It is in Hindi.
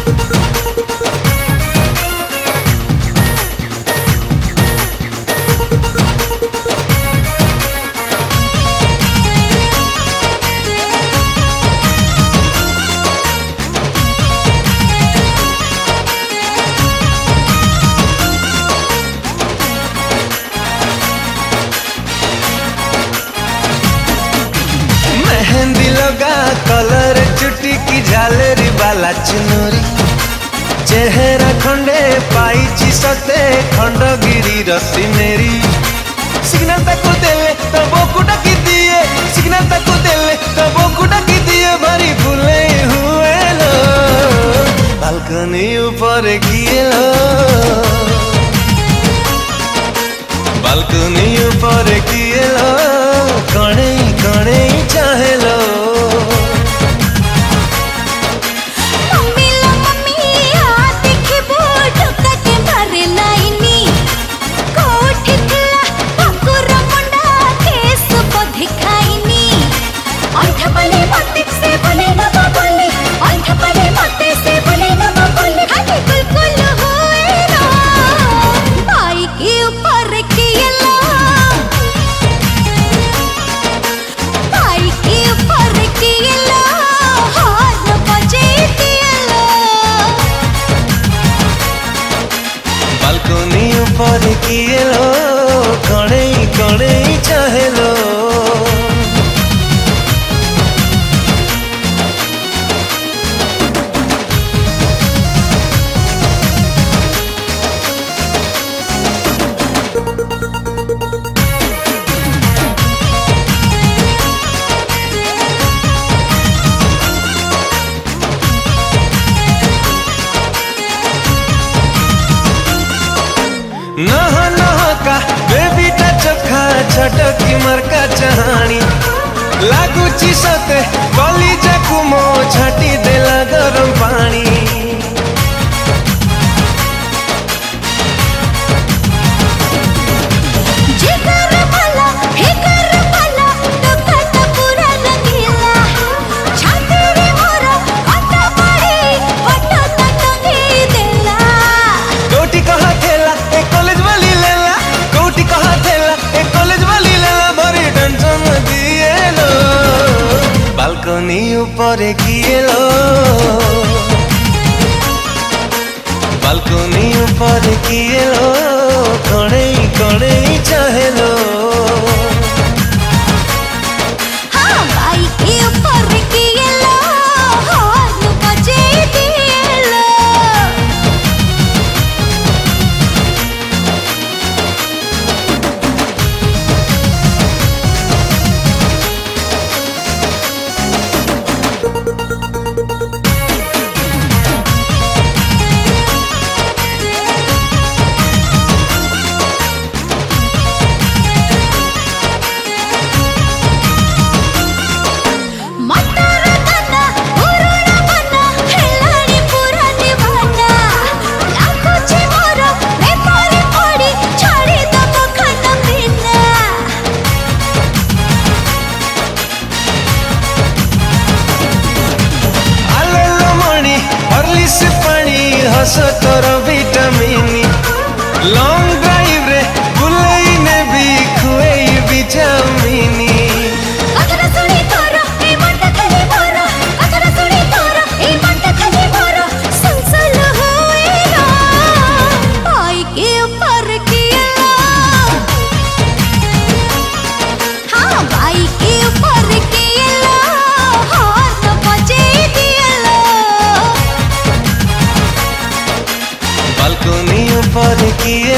मेहंदी लगा कलर चुटी की झालरी बाला चुनरी चेहरा खंडे पाई सते खंडगिरी रसी मेरी सिग्नल तक देले तो बोकू डाकी दिए सिग्नल तक देले तो बोकू डाकी दिए भरी फूले हुए लो बालकनी ऊपर किए लो बालकनी ऊपर किए लो कणे कणे चाहे लो बालकनी ऊपर किए लो कणे कणे चाहे लो नह नह का बेबी टा चोखा छटकी मरका चाहानी लागुची सते गली जाकू मो छाटी देला गरम पानी बालकनी ऊपर किए लो बालकनी ऊपर किए लो कणे कणे चाहे लो तोर विटामिन लॉन्ग ड्राइव रे बुलई ने भी खुएई विटामिन कथरा सुनी तोर ए मन खाली मोर कथरा सुनी तोर ए मन खाली मोर संसल होए ना आई के ऊपर किया हां भाई के ऊपर किया हाथ बजे दिया बालकनी ऊपर किए